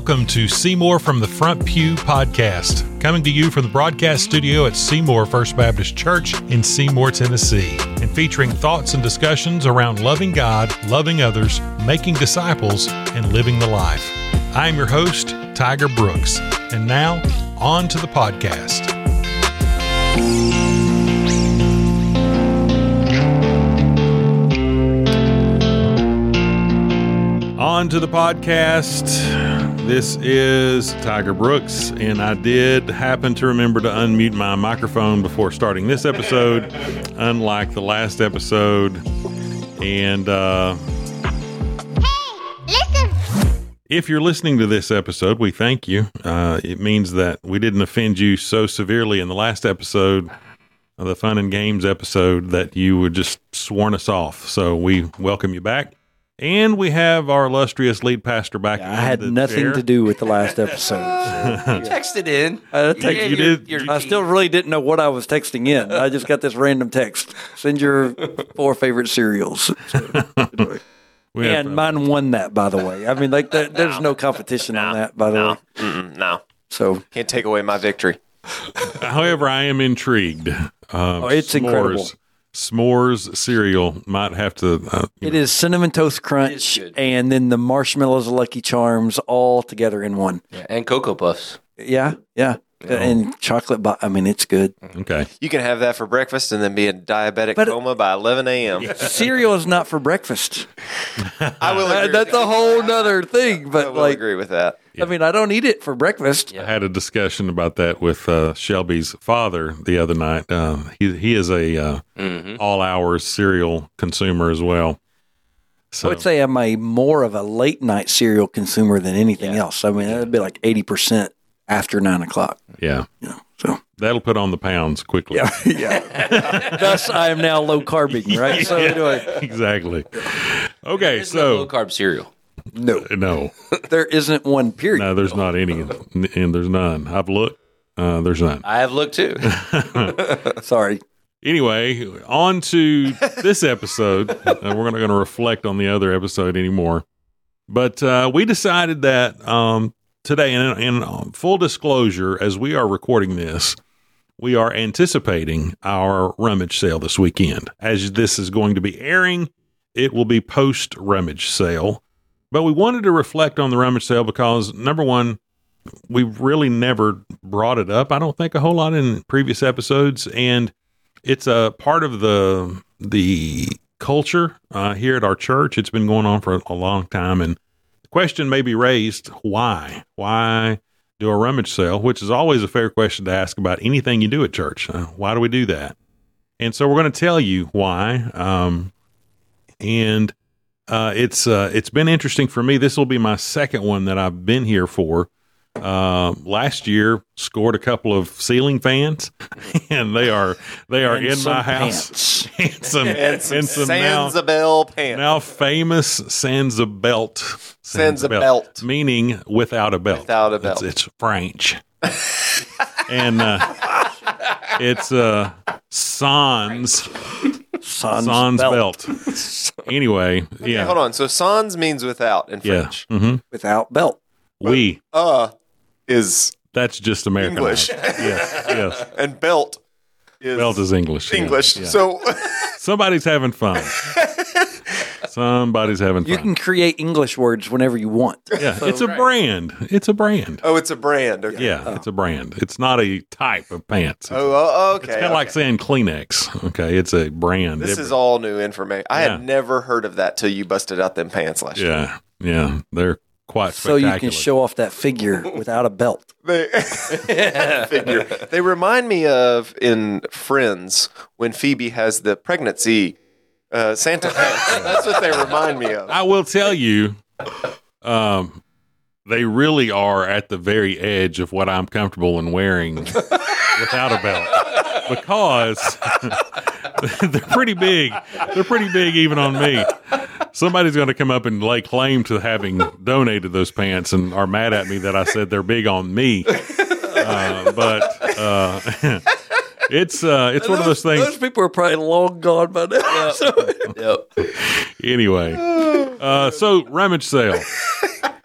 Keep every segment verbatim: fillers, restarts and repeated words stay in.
Welcome to Seymour from the Front Pew podcast, coming to you from the broadcast studio at Seymour First Baptist Church in Seymour, Tennessee, and featuring thoughts and discussions around loving God, loving others, making disciples, and living the life. I am your host, Tiger Brooks, and now, on to the podcast. On to the podcast. This is Tiger Brooks, and I did happen to remember to unmute my microphone before starting this episode, unlike the last episode. And uh, Hey, listen! if you're listening to this episode, we thank you. Uh, it means that we didn't offend you so severely in the last episode, the Fun and Games episode, that you would just sworn us off. So we welcome you back. And we have our illustrious lead pastor back. Yeah, I had nothing chair. to do with the last episode. You texted in. I, text, you did. Your, your I still really didn't know what I was texting in. I just got this random text. Send your four favorite cereals. So, anyway. And mine won that, by the way. I mean, like there, there's no competition no, on that, by the no, way. Mm-mm, no. So can't take away my victory. However, I am intrigued. Um, oh, it's s'mores, incredible. S'mores cereal might have to. Uh, it know. is Cinnamon Toast Crunch, and then the marshmallows, Lucky Charms, all together in one. Yeah, and Cocoa Puffs. Yeah, yeah, oh. and chocolate. Bo- I mean, it's good. Okay, you can have that for breakfast and then be in diabetic but coma by eleven a.m. Cereal is not for breakfast. I will. Agree That's with a whole nother thing. But I will like, agree with that. I mean, I don't eat it for breakfast. I had a discussion about that with uh, Shelby's father the other night. Uh, he he is a uh, mm-hmm. all hours cereal consumer as well. So I would say I'm a more of a late night cereal consumer than anything yeah. else. I mean, that'd be like eighty percent after nine o'clock. Yeah, you know, so that'll put on the pounds quickly. Yeah, yeah. Thus, I am now low carbing, right? So yeah, anyway, exactly. Okay, There's so no low carb cereal. No, no, there isn't one. Period. No, there's not any, and there's none. I've looked. Uh, there's none. I have looked too. Sorry. Anyway, on to this episode. Uh, we're not going to reflect on the other episode anymore. But uh, we decided that um, today, and in full disclosure, as we are recording this, we are anticipating our rummage sale this weekend. As this is going to be airing, it will be post-rummage sale. But we wanted to reflect on the rummage sale because, number one, we've really never brought it up, I don't think, a whole lot in previous episodes. And it's a part of the the culture uh, here at our church. It's been going on for a long time. And the question may be raised, why? Why do a rummage sale? Which is always a fair question to ask about anything you do at church. Uh, why do we do that? And so we're going to tell you why. Um, and uh, it's uh, it's been interesting for me. This will be my second one that I've been here for. Uh, last year scored a couple of ceiling fans, and they are they are and in my pants. house. and some, and some, and some Sanzabel pants. Now famous Sanzabelt. Sanzabelt. Meaning without a belt. Without a belt. It's, it's French. and uh, it's uh, Sans. Sans, Sans belt. belt. Anyway, Okay, yeah. hold on. So sans means without in Yeah. French. Mm-hmm. Without belt. We. Uh is That's just American. English. Yes, yes. and belt is Belt is English. yeah, English. yeah. So Somebody's having fun. Somebody's having fun. You can create English words whenever you want. yeah, it's a brand. It's a brand. oh, it's a brand. Okay. Yeah, Oh. it's a brand. It's not a type of pants. It's, Oh, oh, okay. it's kind of okay. like saying Kleenex. Okay, it's a brand. This It- is all new information. I Yeah. had never heard of that till you busted out them pants last year. Yeah, yeah. They're quite So spectacular. you can show off that figure without a belt. They figure. They remind me of in Friends when Phoebe has the pregnancy uh, Santa pants. That's what they remind me of. I will tell you, um, they really are at the very edge of what I'm comfortable in wearing without a belt because they're pretty big. They're pretty big even on me. Somebody's going to come up and lay claim to having donated those pants and are mad at me that I said they're big on me. Uh, but uh, it's uh, it's one of those things. Those people are probably long gone by now. So- Yep. Anyway, uh, so rummage sale.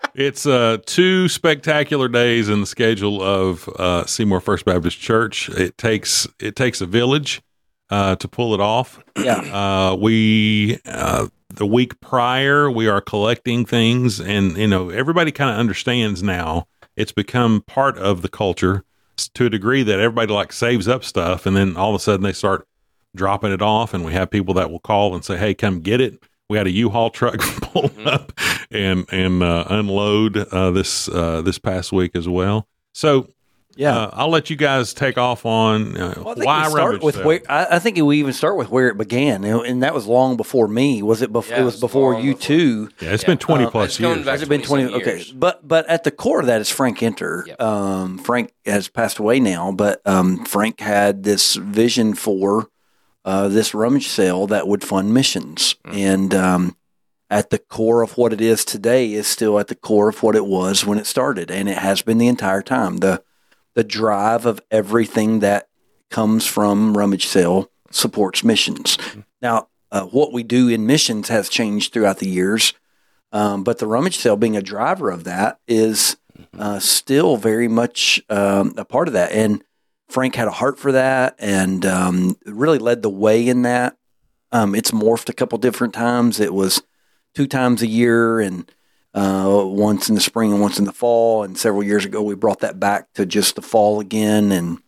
It's uh, two spectacular days in the schedule of uh, Seymour First Baptist Church. It takes it takes a village uh, to pull it off. Yeah. Uh, we uh, the week prior we are collecting things, and you know everybody kind of understands now. It's become part of the culture to a degree that everybody like saves up stuff, and then all of a sudden they start dropping it off, and we have people that will call and say, "Hey, come get it." We had a U-Haul truck pull up and and uh, unload uh, this uh, this past week as well. So, Yeah. uh, I'll let you guys take off on uh, Well, I think why we start rummage with sale. where I, I think we even start with where it began, and, and that was long before me. Was it? Before Yeah, it was it's before long you before. two. Yeah, it's been twenty Uh, plus it's going years. back Has it been twenty? twenty-some Okay, years. but but at the core of that is Frank Enter. Yep. Um, Frank has passed away now, but um, Frank had this vision for uh, this rummage sale that would fund missions, Mm. and um, at the core of what it is today is still at the core of what it was when it started, and it has been the entire time. The the drive of everything that comes from rummage sale supports missions. Now, uh, what we do in missions has changed throughout the years, um, but the rummage sale being a driver of that is uh, still very much um, a part of that. And Frank had a heart for that, and um, really led the way in that. Um, it's morphed a couple different times. It was two times a year, and uh, once in the spring and once in the fall. And several years ago, we brought that back to just the fall again. And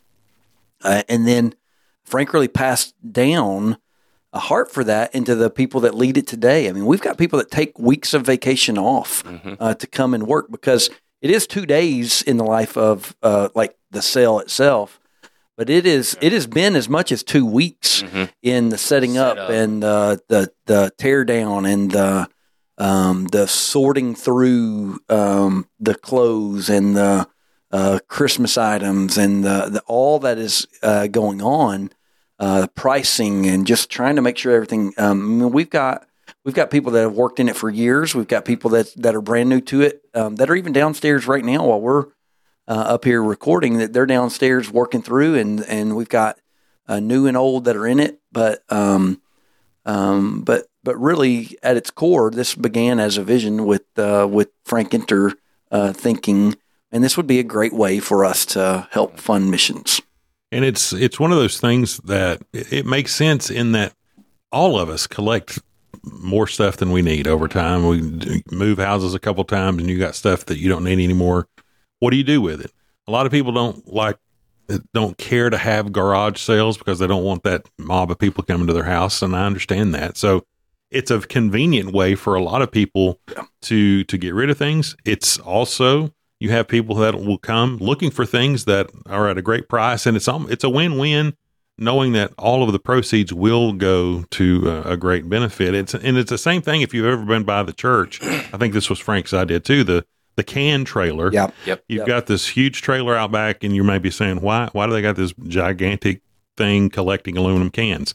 uh, and then Frank really passed down a heart for that into the people that lead it today. I mean, we've got people that take weeks of vacation off uh, to come and work, because it is two days in the life of uh, like the sale itself. But it is it has been as much as two weeks in the setting Set up, up. and uh, the the tear down and the um, the sorting through um, the clothes and the uh, Christmas items and the, the all that is uh, going on, uh, pricing, and just trying to make sure everything. Um, I mean, we've got we've got people that have worked in it for years. We've got people that that are brand new to it, um, that are even downstairs right now while we're Uh, up here recording, that they're downstairs working through, and and we've got uh, new and old that are in it. But um, um, but but really, at its core, this began as a vision with uh, with Frank Enter uh, thinking, and this would be a great way for us to help fund missions. And it's it's one of those things that it, it makes sense in that all of us collect more stuff than we need over time. We d- move houses a couple times, and you got stuff that you don't need anymore. What do you do with it? A lot of people don't like, don't care to have garage sales because they don't want that mob of people coming to their house, and I understand that. So it's a convenient way for a lot of people to to get rid of things. It's also, you have people that will come looking for things that are at a great price, and it's it's a win-win, knowing that all of the proceeds will go to a, a great benefit. It's and it's the same thing if you've ever been by the church. I think this was Frank's idea too. The The can trailer. Yep. Yep. You've Yep. got this huge trailer out back, and you may be saying, why, why do they got this gigantic thing collecting aluminum cans?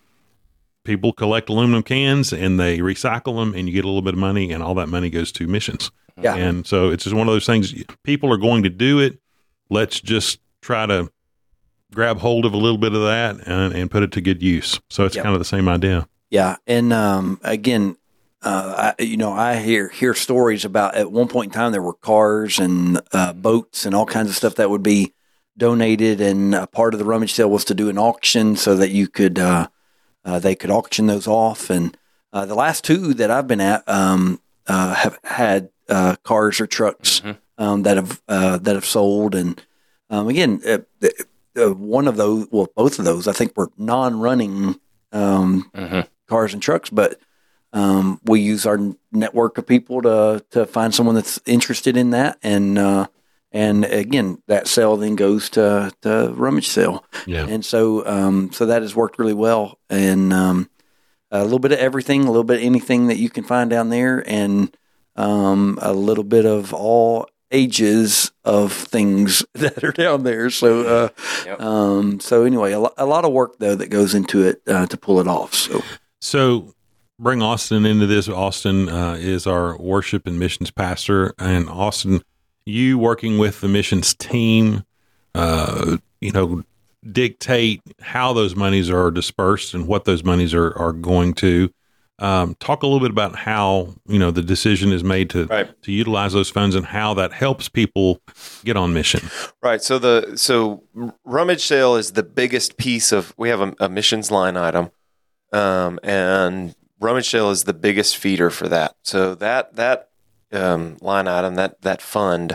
People collect aluminum cans and they recycle them, and you get a little bit of money, and all that money goes to missions. Yeah. And so it's just one of those things. People are going to do it. Let's just try to grab hold of a little bit of that and, and put it to good use. So it's Yep. kind of the same idea. Yeah, and um, again, uh, I, you know, I hear hear stories about at one point in time there were cars and uh, boats and all kinds of stuff that would be donated, and uh, part of the rummage sale was to do an auction so that you could uh, uh, they could auction those off. And uh, the last two that I've been at um, uh, have had uh, cars or trucks Mm-hmm. um, that have uh, that have sold, and um, again, uh, uh, one of those, well, both of those, I think were non-running. Um, Mm-hmm. cars and trucks, but um, we use our network of people to to find someone that's interested in that, and uh, and again, that sale then goes to to rummage sale, Yeah. and so um, so that has worked really well, and um, a little bit of everything, a little bit of anything that you can find down there, and um, a little bit of all ages of things that are down there. So uh, Yep. um, so anyway, a, lo- a lot of work though that goes into it uh, to pull it off. So. So bring Austin into this. Austin uh, is our worship and missions pastor. And Austin, you working with the missions team, uh, you know, dictate how those monies are dispersed and what those monies are, are going to. Um, talk a little bit about how, you know, the decision is made to Right. to utilize those funds and how that helps people get on mission. Right. So the so rummage sale is the biggest piece of. We have a, a missions line item, um, and rummage sale is the biggest feeder for that. So that that um, line item, that that fund,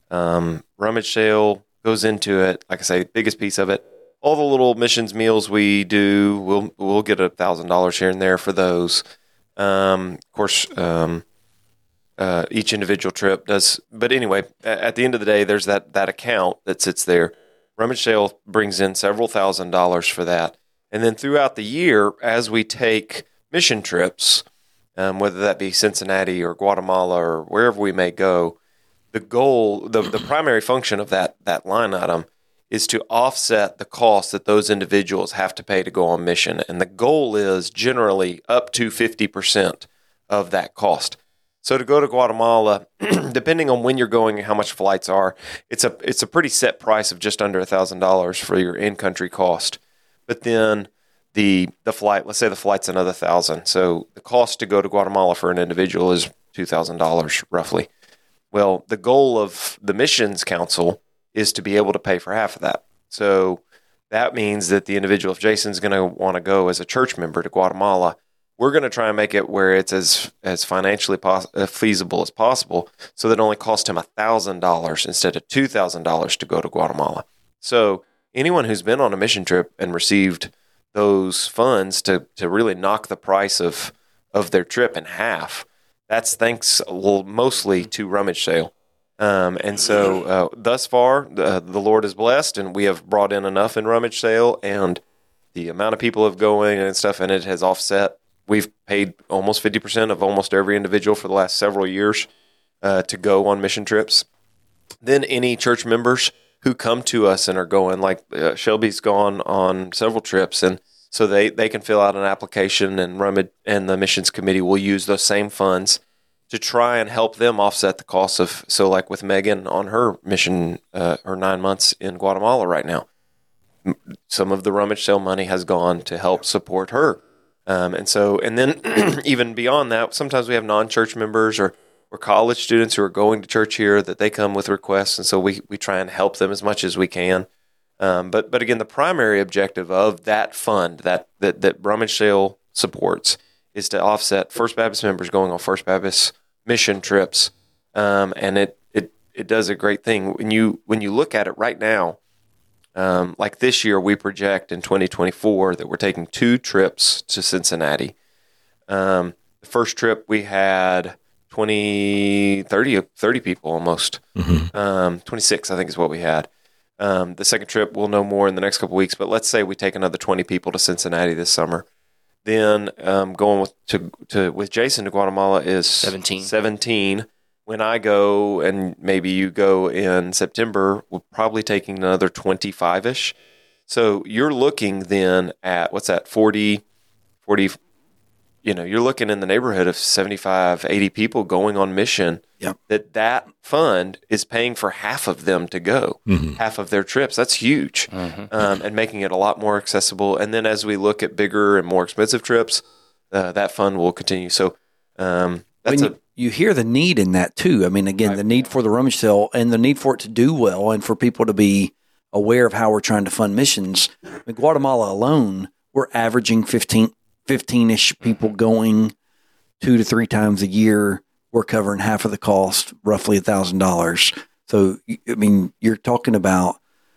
um, rummage sale goes into it. Like I say, biggest piece of it. All the little missions meals we do, we'll we'll get a thousand dollars here and there for those. Um, of course, um, uh, each individual trip does. But anyway, a- at the end of the day, there's that that account that sits there. Rummage sale brings in several thousand dollars for that, and then throughout the year, as we take mission trips, um, whether that be Cincinnati or Guatemala or wherever we may go, the goal, the the primary function of that that line item is to offset the cost that those individuals have to pay to go on mission. And the goal is generally up to fifty percent of that cost. So to go to Guatemala, depending on when you're going and how much flights are, it's a it's a pretty set price of just under one thousand dollars for your in-country cost. But then the the flight, let's say the flight's another one thousand dollars. So the cost to go to Guatemala for an individual is two thousand dollars roughly. Well, the goal of the Missions Council is to be able to pay for half of that. So that means that the individual, if Jason's going to want to go as a church member to Guatemala, we're going to try and make it where it's as as financially pos- uh, feasible as possible, so that it only costs him one thousand dollars instead of two thousand dollars to go to Guatemala. So anyone who's been on a mission trip and received those funds to to really knock the price of of their trip in half, that's thanks well, mostly to rummage sale. Um, and so uh, thus far, uh, the Lord is blessed, and we have brought in enough in rummage sale, and the amount of people have going and stuff, and it has offset. We've paid almost fifty percent of almost every individual for the last several years uh, to go on mission trips. Then any church members who come to us and are going, like uh, Shelby's gone on several trips, and so they, they can fill out an application, and rummage, and the missions committee will use those same funds to try and help them offset the costs of, so like with Megan on her mission, uh, her nine months in Guatemala right now, some of the rummage sale money has gone to help support her. Um, and so, and then even beyond that, sometimes we have non-church members or, or college students who are going to church here that they come with requests. And so we, we try and help them as much as we can. Um, but, but again, the primary objective of that fund that, that, that rummage sale supports is to offset First Baptist members going on First Baptist mission trips, um, and it, it it does a great thing when you when you look at it right now. Um, like this year, we project in twenty twenty-four that we're taking two trips to Cincinnati. Um, the first trip we had twenty, thirty, thirty people almost, mm-hmm. um, twenty-six I think is what we had. Um, the second trip we'll know more in the next couple of weeks, but let's say we take another twenty people to Cincinnati this summer. Then um, going with to, to with Jason to Guatemala is seventeen. seventeen. When I go, and maybe you go in September, we're probably taking another twenty-five-ish. So you're looking then at, what's that, forty, forty, you know, you're looking in the neighborhood of seventy-five, eighty people going on mission. Yep. That that fund is paying for half of them to go, mm-hmm. half of their trips. That's huge, mm-hmm. um, and making it a lot more accessible. And then as we look at bigger and more expensive trips, uh, that fund will continue. So um, that's when a you, you hear the need in that too. I mean, again, the need for the rummage sale and the need for it to do well, and for people to be aware of how we're trying to fund missions. In Guatemala alone, we're averaging fifteen, fifteen-ish people going two to three times a year. We're covering half of the cost, roughly one thousand dollars. So, I mean, you're talking about,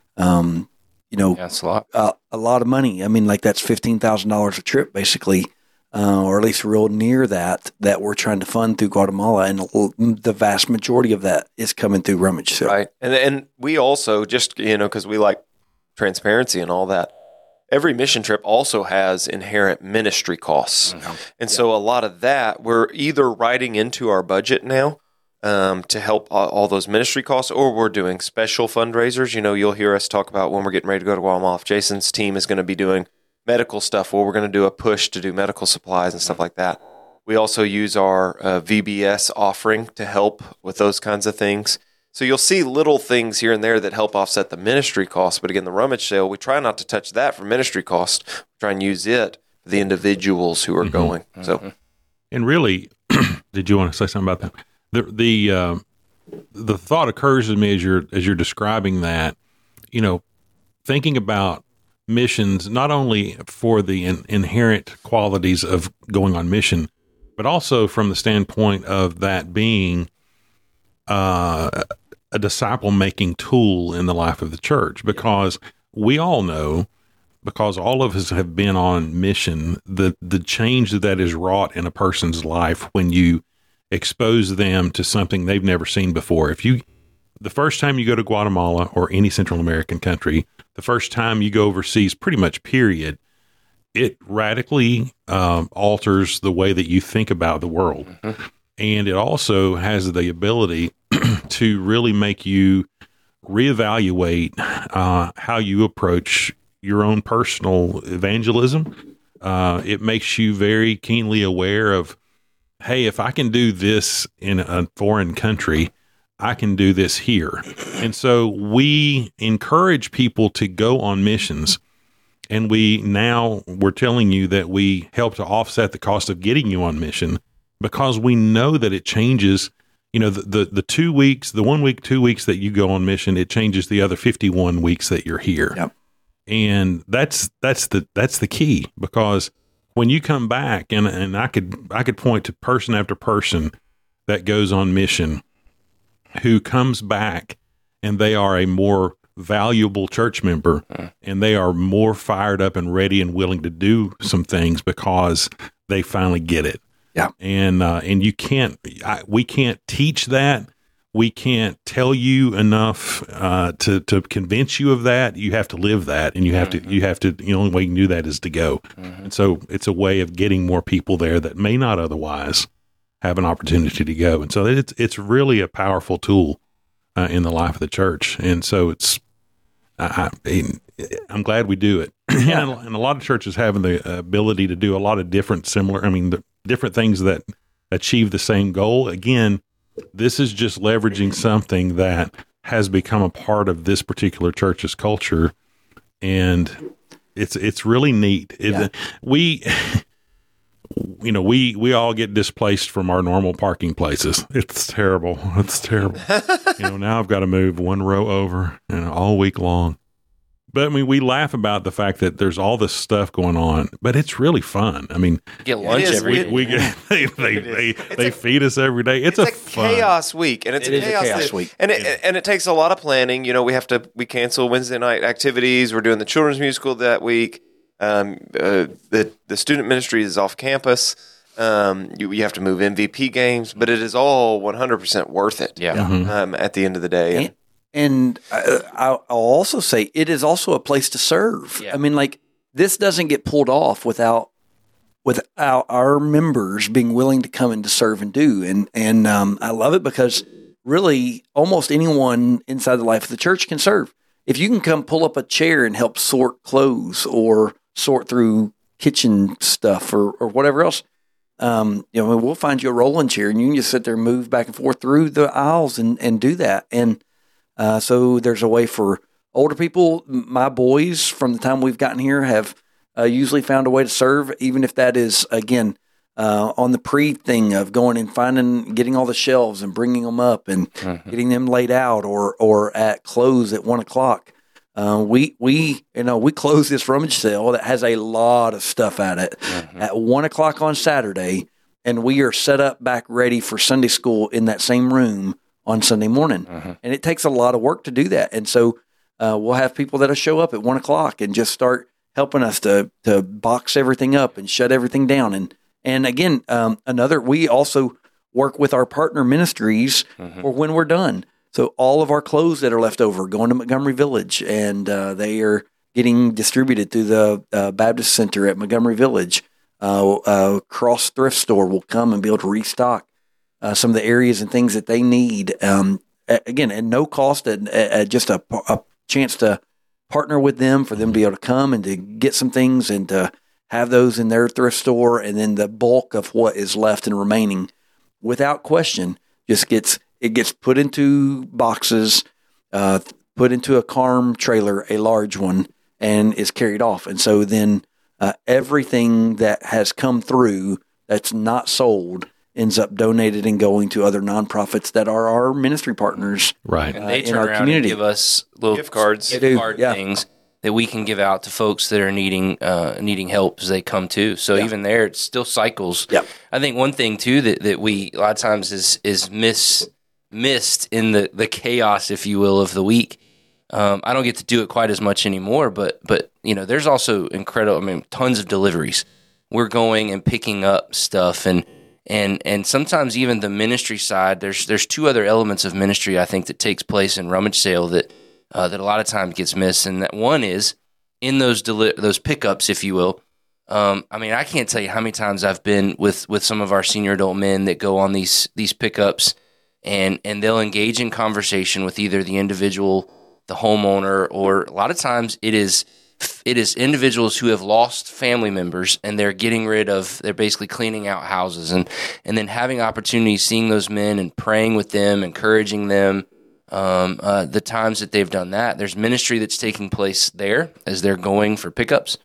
um, you know, Yeah, that's a lot. Uh, a lot of money. I mean, like that's fifteen thousand dollars a trip, basically, uh, or at least real near that, that we're trying to fund through Guatemala. And the vast majority of that is coming through rummage sale. right. And and we also just, you know, because we like transparency and all that, every mission trip also has inherent ministry costs. Mm-hmm. And yeah. so a lot of that we're either writing into our budget now um, to help all, all those ministry costs, or we're doing special fundraisers. You know, you'll hear us talk about when we're getting ready to go to Guatemala. If Jason's team is going to be doing medical stuff, well, we're going to do a push to do medical supplies and stuff like that. We also use our uh, V B S offering to help with those kinds of things. So you'll see little things here and there that help offset the ministry costs. But again, the rummage sale, we try not to touch that for ministry costs. We try and use it for the individuals who are mm-hmm. going. So, and really, did you want to say something about that? The the uh, the thought occurs to me as you're as you're describing that, you know, thinking about missions not only for the in, inherent qualities of going on mission, but also from the standpoint of that being uh, a disciple-making tool in the life of the church, because we all know, because all of us have been on mission, the the change that is wrought in a person's life when you expose them to something they've never seen before. If you, the first time you go to Guatemala or any Central American country, the first time you go overseas, pretty much period, it radically um, alters the way that you think about the world. Mm-hmm. And it also has the ability to really make you reevaluate uh, how you approach your own personal evangelism. Uh, it makes you very keenly aware of, hey, if I can do this in a foreign country, I can do this here. And so we encourage people to go on missions. And we now, we're telling you that we help to offset the cost of getting you on mission, because we know that it changes, you know, the, the, the two weeks, the one week, two weeks that you go on mission, it changes the other fifty-one weeks that you're here. Yep. And that's, that's the, that's the key, because when you come back, and, and I could, I could point to person after person that goes on mission who comes back and they are a more valuable church member, and they are more fired up and ready and willing to do some things because they finally get it. Yeah. And, uh, and you can't, I, we can't teach that. We can't tell you enough, uh, to, to convince you of that. You have to live that, and you have mm-hmm. to, you have to, the only way you can do that is to go. Mm-hmm. And so it's a way of getting more people there that may not otherwise have an opportunity to go. And so it's, it's really a powerful tool uh, in the life of the church. And so it's, I, I, I'm glad we do it. Yeah. and, and a lot of churches have the ability to do a lot of different similar, I mean, the different things that achieve the same goal. Again, this is just leveraging something that has become a part of this particular church's culture. And it's, it's really neat. It, yeah. We, you know, we, we all get displaced from our normal parking places. It's terrible. It's terrible. You know, now I've got to move one row over, you know, all week long. But I mean, we laugh about the fact that there's all this stuff going on, but it's really fun. I mean, get lunch every we, we get they they, they, they feed us every day. It's, it's a, a fun. chaos week, and it's it a, chaos a chaos week. week, and it yeah. and it takes a lot of planning. You know, we have to we cancel Wednesday night activities. We're doing the children's musical that week. Um, uh, the the student ministry is off campus. Um, you, you have to move M V P games, but it is all one hundred percent worth it. Yeah. Mm-hmm. Um, at the end of the day. And, and I, I'll also say it is also a place to serve. Yeah. I mean, like, this doesn't get pulled off without without our members being willing to come and to serve and do. And and um, I love it because really almost anyone inside the life of the church can serve. If you can come pull up a chair and help sort clothes or sort through kitchen stuff or, or whatever else, um, you know, we'll find you a rolling chair and you can just sit there and move back and forth through the aisles and, and do that. And uh, so there's a way for older people. My boys, from the time we've gotten here, have uh, usually found a way to serve, even if that is, again, uh, on the pre thing of going and finding, getting all the shelves and bringing them up and mm-hmm. getting them laid out, or or at close at one o'clock. Uh, we we you know we close this rummage sale that has a lot of stuff at it mm-hmm. at one o'clock on Saturday, and we are set up back ready for Sunday school in that same room on Sunday morning. Mm-hmm. And it takes a lot of work to do that. And so uh, we'll have people that'll show up at one o'clock and just start helping us to to box everything up and shut everything down. And and again, um, another we also work with our partner ministries mm-hmm. for when we're done. So all of our clothes that are left over going to Montgomery Village, and uh, they are getting distributed through the uh, Baptist Center at Montgomery Village. Uh, uh, Cross Thrift Store will come and be able to restock uh, some of the areas and things that they need. Um, again, at no cost, at, at just a, a chance to partner with them for them to be able to come and to get some things and to have those in their thrift store, and then the bulk of what is left and remaining, without question, just gets it gets put into boxes, uh, put into a Carm trailer, a large one, and is carried off. And so then uh, everything that has come through that's not sold ends up donated and going to other nonprofits that are our ministry partners. Right. And they uh, turn in our around community. and give us little Gift cards. gift They do, card yeah. things that we can give out to folks that are needing uh, needing help as they come to. So Yeah. even there, it still cycles. Yep. I think one thing too that, that we a lot of times is is miss missed in the, the chaos, if you will, of the week. Um, I don't get to do it quite as much anymore, but but you know, there's also incredible. I mean, tons of deliveries. We're going and picking up stuff, and and and sometimes even the ministry side. There's there's two other elements of ministry I think that takes place in Rummage Sale that uh, that a lot of times gets missed, and that one is in those deli- those pickups, if you will. Um, I mean, I can't tell you how many times I've been with with some of our senior adult men that go on these these pickups, and and they'll engage in conversation with either the individual, the homeowner, or a lot of times it is it is individuals who have lost family members and they're getting rid of, they're basically cleaning out houses, and and then having opportunities, seeing those men and praying with them, encouraging them. Um, uh, the times that they've done that, there's ministry that's taking place there as they're going for pickups.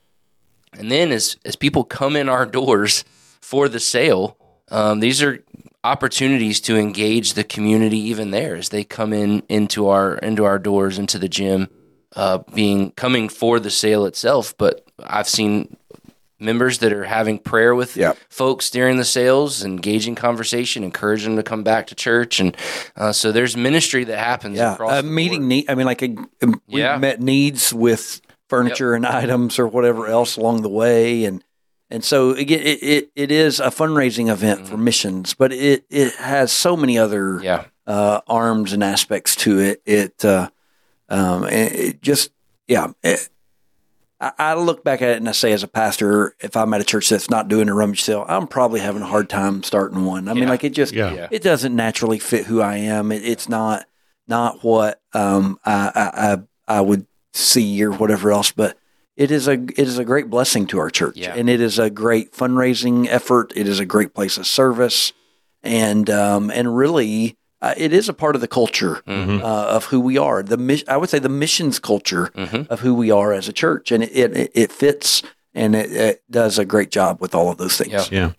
And then as as people come in our doors for the sale, um, these are opportunities to engage the community even there as they come in into our into our doors, into the gym, uh, being coming for the sale itself. But I've seen members that are having prayer with Yeah. folks during the sales, engaging conversation, encouraging them to come back to church, and uh, so there's ministry that happens. Yeah, across uh, the meeting board. need. I mean, like a, we Yeah. met needs with furniture and items or whatever else along the way, and and so again, it it, it is a fundraising event for missions, but it it has so many other Yeah. uh, arms and aspects to it. It uh, um, it, it just yeah. It, I, I look back at it and I say, as a pastor, if I'm at a church that's not doing a rummage sale, I'm probably having a hard time starting one. I mean, Yeah. like it just Yeah. Yeah. it doesn't naturally fit who I am. It, it's not not what um, I, I I I would see or whatever else. But it is a it is a great blessing to our church, Yeah. and it is a great fundraising effort. It is a great place of service, and um, and really. Uh, it is a part of the culture Mm-hmm. uh, of who we are. The mis- I would say the missions culture Mm-hmm. of who we are as a church, and it it, it fits and it, it does a great job with all of those things. Yeah. Yeah.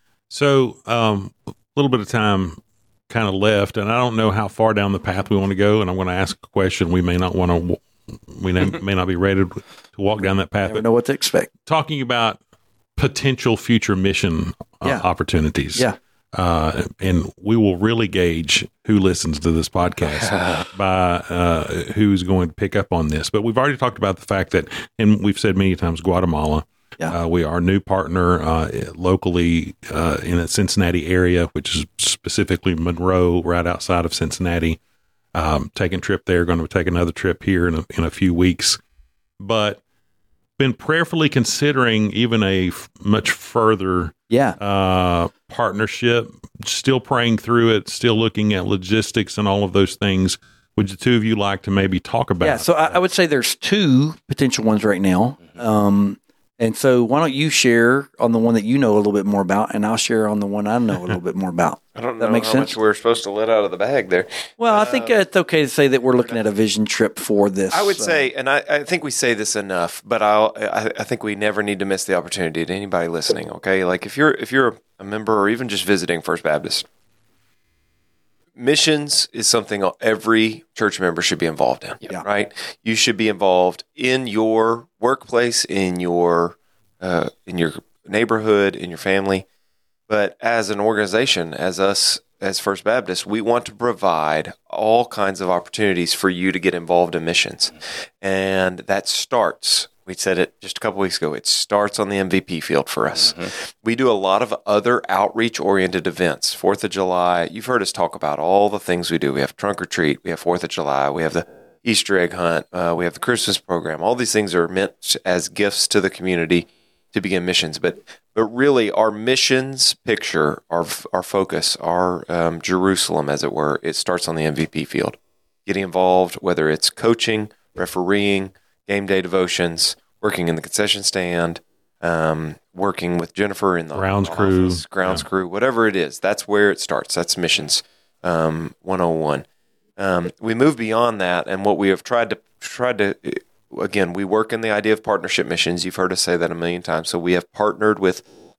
So, um, a little bit of time kind of left, and I don't know how far down the path we want to go. And I'm going to ask a question. We may not want to, we may may not be ready to walk down that path. Never But know what to expect. talking about potential future mission uh, Yeah. opportunities. Yeah. Uh, and we will really gauge who listens to this podcast by uh, who's going to pick up on this. But we've already talked about the fact that, and we've said many times, Guatemala. Yeah. Uh, we are a new partner uh, locally uh, in the Cincinnati area, which is specifically Monroe, right outside of Cincinnati. Um, taking a trip there, going to take another trip here in a, in a few weeks. But been prayerfully considering even a f- much further Yeah. uh, partnership, still praying through it, still looking at logistics and all of those things. Would the two of you like to maybe talk about? Yeah. So I, I would say there's two potential ones right now. Um, and so why don't you share on the one that you know a little bit more about, and I'll share on the one I know a little bit more about. I don't That know makes how sense? much we're supposed to let out of the bag there. Well, I think it's okay to say that we're looking at a vision trip for this. I would uh, say, and I, I think we say this enough, but I'll, I, I think we never need to miss the opportunity to anybody listening. Okay, like if you're if you're a member or even just visiting First Baptist, missions is something every church member should be involved in. Yeah. Right? You should be involved in your workplace, in your uh, in your neighborhood, in your family. But as an organization, as us, as First Baptist, we want to provide all kinds of opportunities for you to get involved in missions. And that starts, we said it just a couple weeks ago, it starts on the M V P field for us. We do a lot of other outreach-oriented events. Fourth of July, you've heard us talk about all the things we do. We have trunk or treat, we have Fourth of July, we have the Easter egg hunt, uh, we have the Christmas program. All these things are meant as gifts to the community to begin missions, but but really our missions picture, our our focus, our um, Jerusalem, as it were, it starts on the M V P field. Getting involved, whether it's coaching, refereeing, game day devotions, working in the concession stand, um, working with Jennifer in the Grounds office, crew. grounds Yeah. crew, whatever it is, that's where it starts. That's missions um, one oh one. Um, we move beyond that, and what we have tried to tried to. Again, we work in the idea of partnership missions. You've heard us say that a million times. So we have partnered with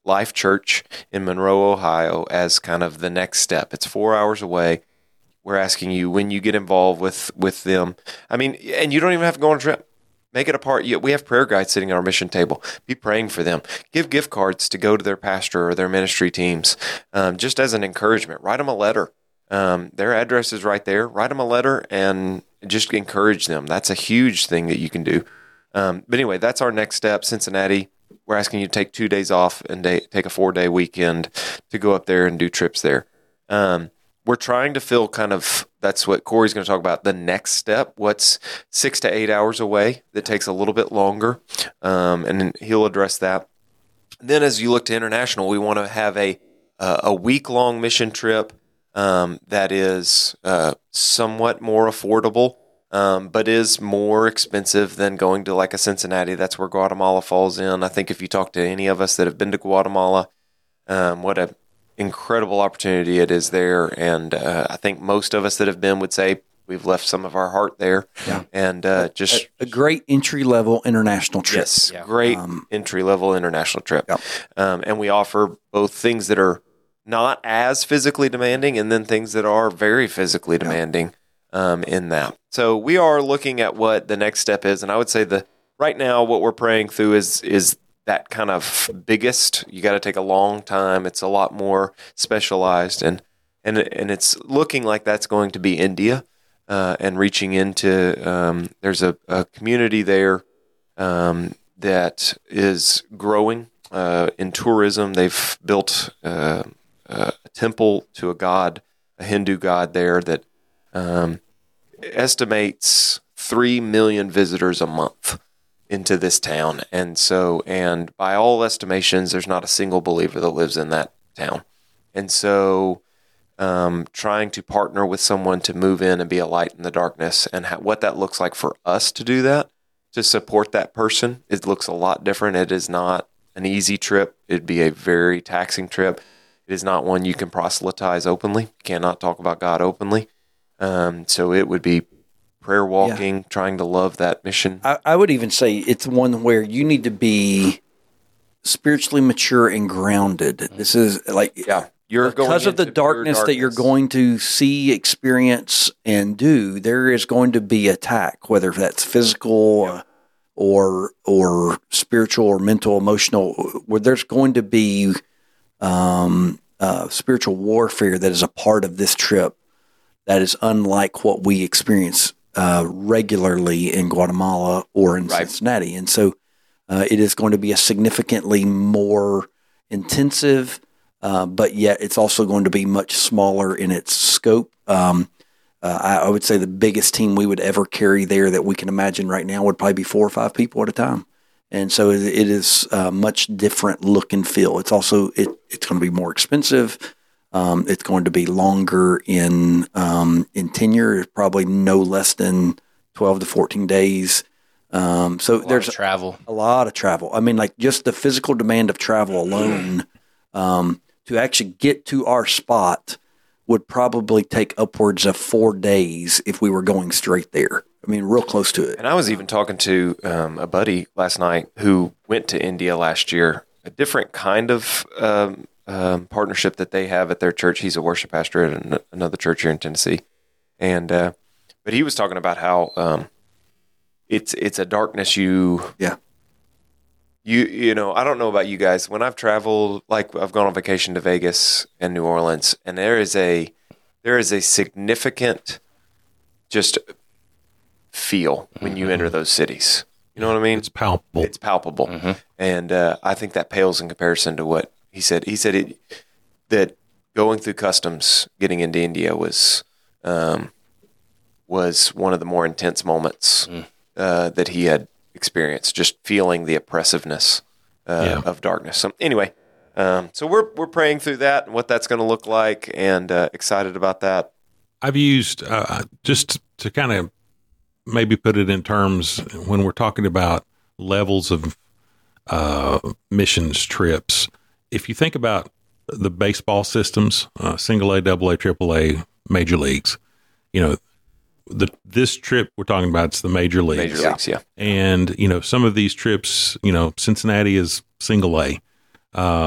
Life Church in Monroe, Ohio, as kind of the next step. It's four hours away. We're asking you when you get involved with, with them. I mean, and you don't even have to go on a trip. Make it a part. We have prayer guides sitting at our mission table. Be praying for them. Give gift cards to go to their pastor or their ministry teams, um, just as an encouragement. Write them a letter. Um, their address is right there. Write them a letter and just encourage them. That's a huge thing that you can do. Um, but anyway, that's our next step. Cincinnati, we're asking you to take two days off and day, take a four-day weekend to go up there and do trips there. Um, we're trying to fill kind of, that's what Corey's going to talk about, the next step. What's six to eight hours away that takes a little bit longer, um, and he'll address that. Then as you look to international, we want to have a, uh, a week-long mission trip um, that is uh, somewhat more affordable, Um, but is more expensive than going to like a Cincinnati. That's where Guatemala falls in. I think if you talk to any of us that have been to Guatemala, um, what an incredible opportunity it is there. And uh, I think most of us that have been would say we've left some of our heart there. Yeah. And uh, just a, a great entry-level international trip. Yes, Yeah. great Um, entry-level international trip. Yep. Um, and we offer both things that are not as physically demanding and then things that are very physically demanding. Um, in that. So we are looking at what the next step is. And I would say the right now what we're praying through is is that kind of biggest. You got to take a long time. It's a lot more specialized. And and, and it's looking like that's going to be India uh, and reaching into, um, there's a, a community there um, that is growing uh, in tourism. They've built uh, a temple to a god, a Hindu god there that Um, estimates three million visitors a month into this town. And so, and by all estimations, there's not a single believer that lives in that town. And so, um, trying to partner with someone to move in and be a light in the darkness and ha- what that looks like for us to do that, to support that person, it looks a lot different. It is not an easy trip. It'd be a very taxing trip. It is not one you can proselytize openly. You cannot talk about God openly. Um, so it would be prayer walking, yeah. trying to love that mission. I, I would even say it's one where you need to be spiritually mature and grounded. This is like, yeah, you're because going of the darkness, darkness that you're going to see, experience, and do. There is going to be attack, whether that's physical yeah. or or spiritual or mental, emotional. Where there's going to be um, uh, spiritual warfare that is a part of this trip. That is unlike what we experience uh, regularly in Guatemala or in right. Cincinnati. And so uh, it is going to be a significantly more intensive, uh, but yet it's also going to be much smaller in its scope. Um, uh, I, I would say the biggest team we would ever carry there that we can imagine right now would probably be four or five people at a time. And so it, it is uh, much different look and feel. It's also, it, it's going to be more expensive. Um, it's going to be longer in um, in tenure, probably no less than twelve to fourteen days. Um, so a there's lot of travel. A, a lot of travel. I mean, like just the physical demand of travel alone um, to actually get to our spot would probably take upwards of four days if we were going straight there. I mean, real close to it. And I was even talking to um, a buddy last night who went to India last year, a different kind of um, Um, partnership that they have at their church. He's a worship pastor at an, another church here in Tennessee, and uh, but he was talking about how um, it's it's a darkness you yeah you you know I don't know about you guys. When I've traveled, like I've gone on vacation to Vegas and New Orleans, and there is a there is a significant just feel when you enter those cities. You know what I mean? It's palpable. It's palpable, mm-hmm. and uh, I think that pales in comparison to what. He said he said it, that going through customs, getting into India was um, was one of the more intense moments mm. uh, that he had experienced. Just feeling the oppressiveness uh, yeah. of darkness. So anyway, um, so we're we're praying through that and what that's going to look like, and uh, excited about that. I've used uh, just to kind of maybe put it in terms when we're talking about levels of uh, missions trips. If you think about the baseball systems, uh, single A, double A, triple A, major leagues, you know, the this trip we're talking about is the major leagues. Major leagues, yeah. And, you know, some of these trips, you know, Cincinnati is single A. Uh,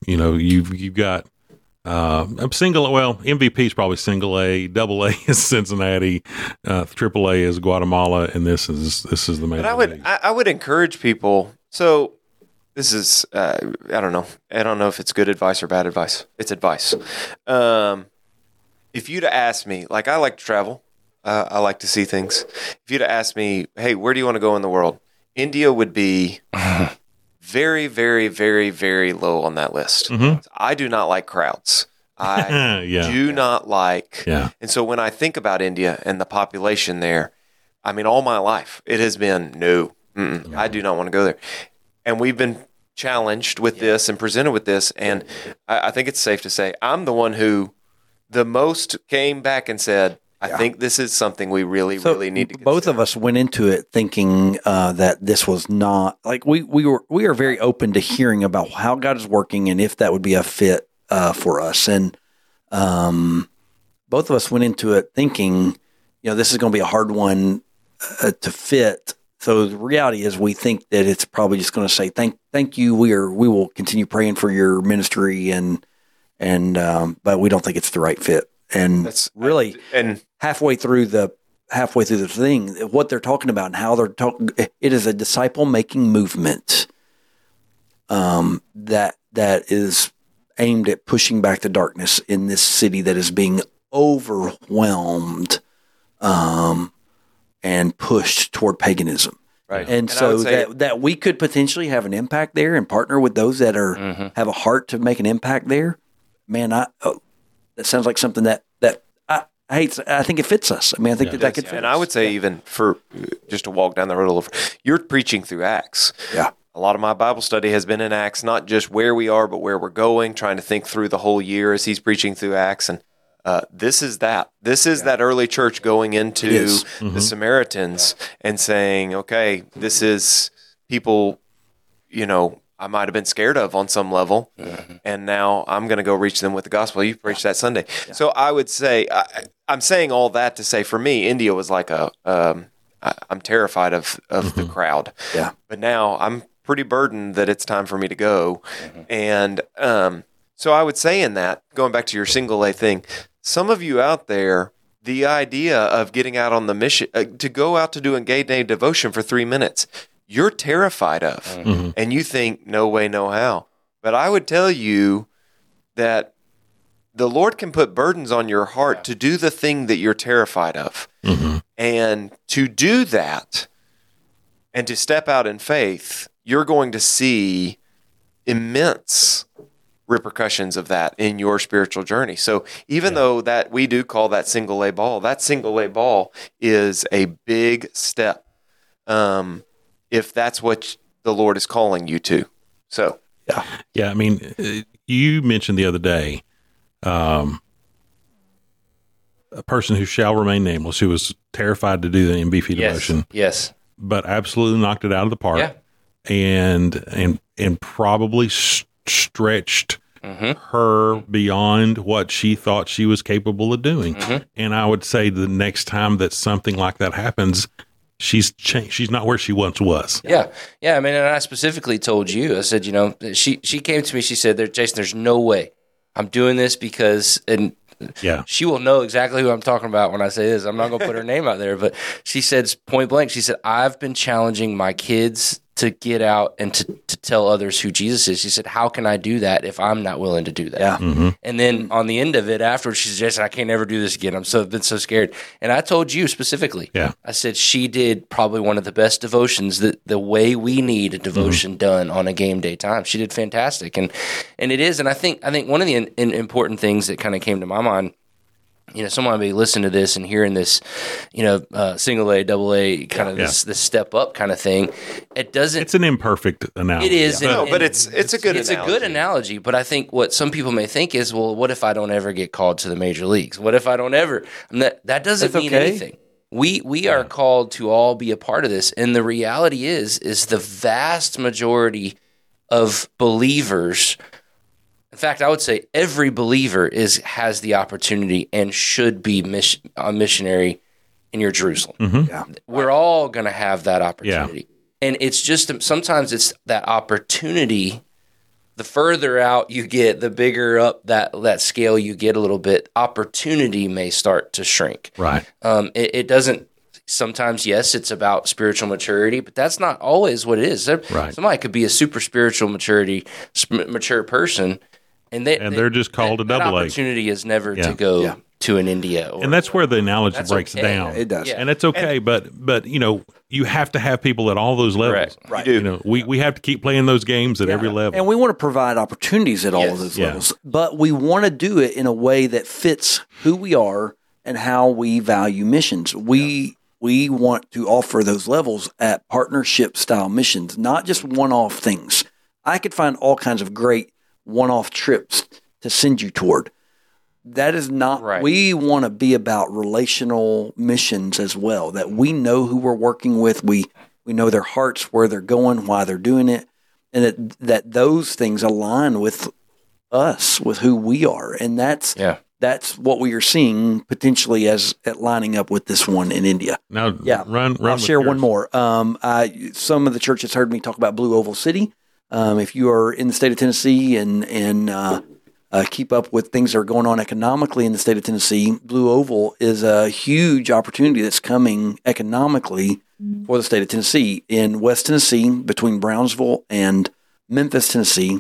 You know, you've you've got uh, a single. Well, M V P is probably single A, double A is Cincinnati, uh, triple A is Guatemala, and this is this is the major But I would league. I, I would encourage people. So this is uh, I don't know. I don't know if it's good advice or bad advice. It's advice. Um, if you'd have asked me, like I like to travel, uh, I like to see things. If you'd have asked me, hey, where do you want to go in the world? India would be very, very, very, very low on that list. Mm-hmm. I do not like crowds. I Yeah. do not like. Yeah. And so when I think about India and the population there, I mean, all my life it has been no, mm-mm, I do not want to go there. And we've been challenged with this and presented with this, and I, I think it's safe to say I'm the one who the most came back and said, I Yeah. think this is something we really, So really need to consider. both of us went into it thinking uh, that this was not like we we were we are very open to hearing about how God is working and if that would be a fit uh, for us. And um, both of us went into it thinking, you know, this is going to be a hard one uh, to fit. So the reality is, we think that it's probably just going to say thank thank you. We are we will continue praying for your ministry and and um, but we don't think it's the right fit. And That's really. and halfway through the halfway through the thing, what they're talking about and how they're talking, it is a disciple making movement um, that that is aimed at pushing back the darkness in this city that is being overwhelmed um, and pushed toward paganism. right. And, And I so would say- that, that we could potentially have an impact there and partner with those that are Mm-hmm. have a heart to make an impact there. Man, I oh, that sounds like something that that I, I hate. I think it fits us. I mean, I think that that could fit. and us. I would say even for just to walk down the road a little, you're preaching through Acts. Yeah. A lot of my Bible study has been in Acts, not just where we are, but where we're going, trying to think through the whole year as he's preaching through Acts. And uh, this is that. This is that early church going into It is. the Samaritans and saying, okay, this is people, you know, I might have been scared of on some level, and now I'm going to go reach them with the gospel. You preached that Sunday. So I would say, I, I'm saying all that to say, for me, India was like a, um, I, I'm terrified of, of the crowd. Yeah. But now I'm pretty burdened that it's time for me to go. And um, so I would say in that, going back to your single A thing, some of you out there, the idea of getting out on the mission, uh, to go out to do a gay day devotion for three minutes, you're terrified of. Mm-hmm. And you think, no way, no how. But I would tell you that the Lord can put burdens on your heart to do the thing that you're terrified of. Mm-hmm. And to do that and to step out in faith, you're going to see immense repercussions of that in your spiritual journey. So even though that we do call that single A ball, that single A ball is a big step. Um, if that's what the Lord is calling you to. So, Yeah. Yeah, I mean, uh, you mentioned the other day um, a person who shall remain nameless who was terrified to do the M V P Yes. devotion, Yes. but absolutely knocked it out of the park, Yeah. and and and probably s- stretched Mm-hmm. her beyond what she thought she was capable of doing. Mm-hmm. And I would say the next time that something like that happens, she's changed. She's not where she once was. Yeah, yeah. I mean, and I specifically told you. I said, you know, she she came to me. She said, "There, Jason, there's no way I'm doing this because." And Yeah. she will know exactly who I'm talking about when I say this. I'm not going to put her name out there, but she said point blank. She said, "I've been challenging my kids to get out and to, to tell others who Jesus is." She said, "How can I do that if I'm not willing to do that?" Yeah. Mm-hmm. And then on the end of it, afterwards, she said, "Jason, I can't ever do this again. I'm so been so scared." And I told you specifically, Yeah. I said she did probably one of the best devotions, that the way we need a devotion Mm-hmm. done on a game day time. She did fantastic, and and it is. And I think I think one of the in, in important things that kind of came to my mind. You know, someone may be listening to this and hearing this, you know, uh, single A, double A, kind of Yeah. this, this step up kind of thing. It doesn't. It's an imperfect analogy. It is. no, and- but and it's it's a good it's analogy. a good analogy, but I think what some people may think is, well, what if I don't ever get called to the major leagues? What if I don't ever? I mean, that that doesn't That's mean okay. anything. We we are called to all be a part of this, and the reality is, is the vast majority of believers. In fact, I would say every believer is has the opportunity and should be mission, a missionary in your Jerusalem. Mhm. Yeah. We're all going to have that opportunity. And it's just sometimes it's that opportunity the further out you get, the bigger up that, that scale you get a little bit, opportunity may start to shrink. Right. Um, it, it doesn't, sometimes, yes, it's about spiritual maturity, but that's not always what it is. Right. Somebody could be a super spiritual maturity, mature person, and they and they're just called that, a double that A. opportunity is never Yeah. to go Yeah. to an India. Or, And that's where the analogy That's breaks okay. down. It does. Yeah. And it's okay, but but you know, you have to have people at all those levels. Correct. Right. You You do. know, we, we have to keep playing those games at every level. And we want to provide opportunities at all Yes. of those Yeah. levels, but we want to do it in a way that fits who we are and how we value missions. We we want to offer those levels at partnership style missions, not just one off things. I could find all kinds of great one off trips to send you toward. That is not, Right. we want to be about relational missions as well, that we know who we're working with. We, we know their hearts, where they're going, why they're doing it, and that, that those things align with us, with who we are. And that's, Yeah. that's what we are seeing potentially as at lining up with this one in India. Now, Yeah. run, run. I'll with share yours. one more. Um, I, some of the churches heard me talk about Blue Oval City. Um, if you are in the state of Tennessee and, and, uh, Uh, keep up with things that are going on economically in the state of Tennessee, Blue Oval is a huge opportunity that's coming economically for the state of Tennessee. In West Tennessee, between Brownsville and Memphis, Tennessee,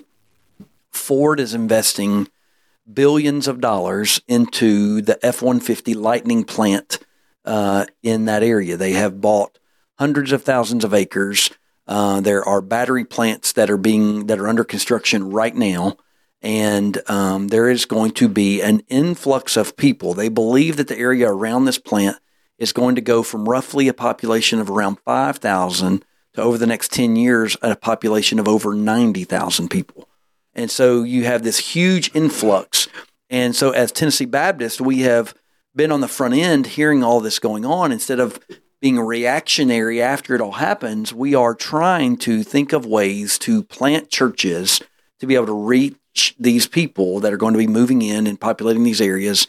Ford is investing billions of dollars into the F one fifty Lightning plant uh, in that area. They have bought hundreds of thousands of acres. Uh, there are battery plants that are being that are under construction right now. And um, there is going to be an influx of people. They believe that the area around this plant is going to go from roughly a population of around five thousand to over the next ten years, a population of over ninety thousand people. And so you have this huge influx. And so as Tennessee Baptist, we have been on the front end hearing all this going on. Instead of being reactionary after it all happens, we are trying to think of ways to plant churches to be able to reach these people that are going to be moving in and populating these areas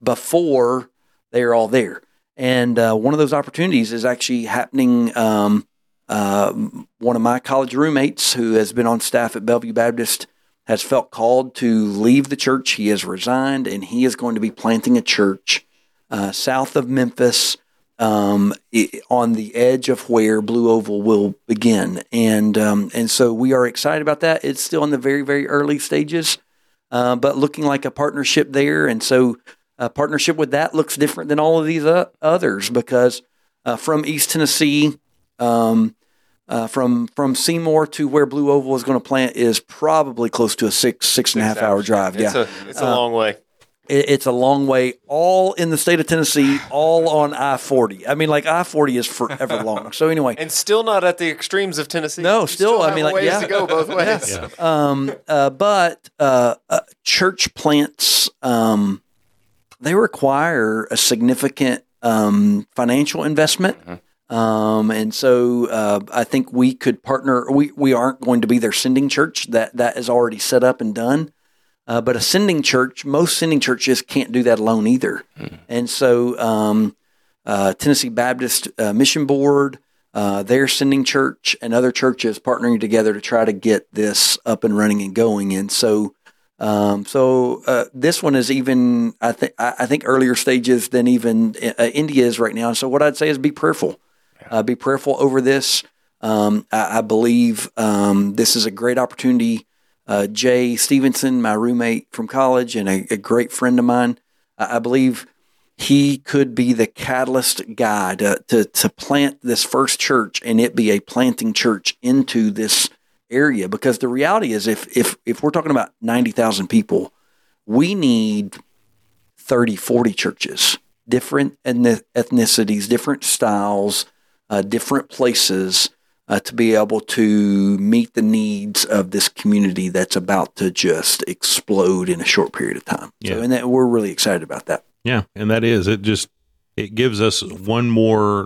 before they're all there. And uh, one of those opportunities is actually happening. Um, uh, one of my college roommates who has been on staff at Bellevue Baptist has felt called to leave the church. He has resigned, and he is going to be planting a church uh, south of Memphis, Um, on the edge of where Blue Oval will begin. And um, and so we are excited about that. It's still in the very, very early stages, uh, but looking like a partnership there. And so a partnership with that looks different than all of these uh, others because uh, from East Tennessee, um, uh, from from Seymour to where Blue Oval is going to plant is probably close to a six, six and a half hour drive. It's Yeah. a, it's a long way. It's a long way, all in the state of Tennessee, all on I forty. I mean, like I forty is forever long. So anyway, And still not at the extremes of Tennessee. No, You still, I have mean, a like, ways yeah. to go both ways. Yeah. um, uh, but uh, uh, church plants, um, they require a significant um, financial investment. Um, and so uh, I think we could partner. We, we aren't going to be their sending church. That that is already set up and done. Uh, but a sending church, most sending churches can't do that alone either. Mm. And so um, uh, Tennessee Baptist uh, Mission Board, uh, their sending church, and other churches partnering together to try to get this up and running and going. And so um, so uh, this one is even, I, th- I think, earlier stages than even uh, India is right now. And so what I'd say is be prayerful. Uh, be prayerful over this. Um, I, I believe um, this is a great opportunity. Uh, Jay Stevenson, my roommate from college and a, a great friend of mine, I, I believe he could be the catalyst guy to, to, to plant this first church and it be a planting church into this area. Because the reality is if if, if we're talking about ninety thousand people, we need thirty, forty churches, different ethnicities, different styles, uh, different places, Uh, to be able to meet the needs of this community that's about to just explode in a short period of time. Yeah. So, and that, we're really excited about that. Yeah, and that is it. Just it gives us one more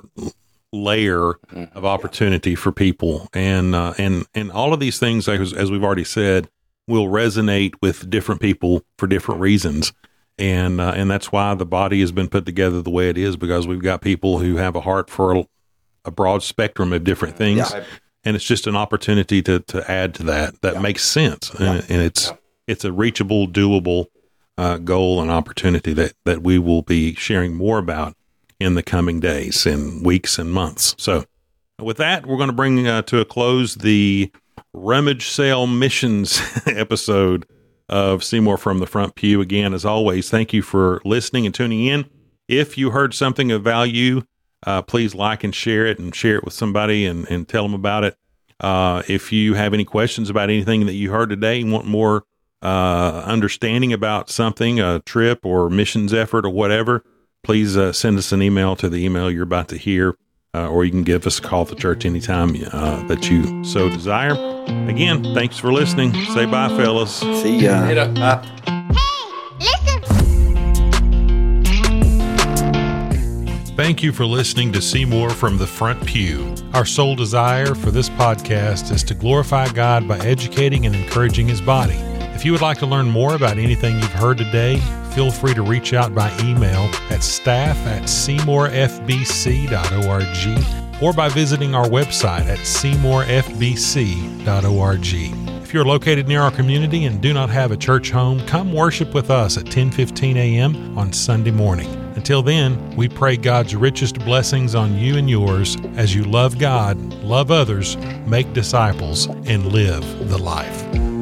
layer of opportunity for people, and uh, and and all of these things, as, as we've already said, will resonate with different people for different reasons, and uh, and that's why the body has been put together the way it is, because we've got people who have a heart for a, a broad spectrum of different things. Yeah. and it's just an opportunity to to add to that that yeah. makes sense, yeah. and, and it's yeah. it's a reachable, doable uh, goal and opportunity that that we will be sharing more about in the coming days and weeks and months. So, with that, we're going to bring uh, to a close the Rummage Sale Missions episode of Seymour from the Front Pew. Again, as always, thank you for listening and tuning in. If you heard something of value, uh, please like and share it and share it with somebody and, and tell them about it. Uh, if you have any questions about anything that you heard today and want more uh, understanding about something, a trip or missions effort or whatever, please uh, send us an email to the email you're about to hear, uh, or you can give us a call at the church anytime uh, that you so desire. Again, thanks for listening. Say bye, fellas. See ya. Later. Bye. Hey, listen. Thank you for listening to Seymour from the Front Pew. Our sole desire for this podcast is to glorify God by educating and encouraging His body. If you would like to learn more about anything you've heard today, feel free to reach out by email at staff at seymour f b c dot org or by visiting our website at seymour f b c dot org. If you're located near our community and do not have a church home, come worship with us at ten fifteen a.m. on Sunday morning. Until then, we pray God's richest blessings on you and yours as you love God, love others, make disciples, and live the life.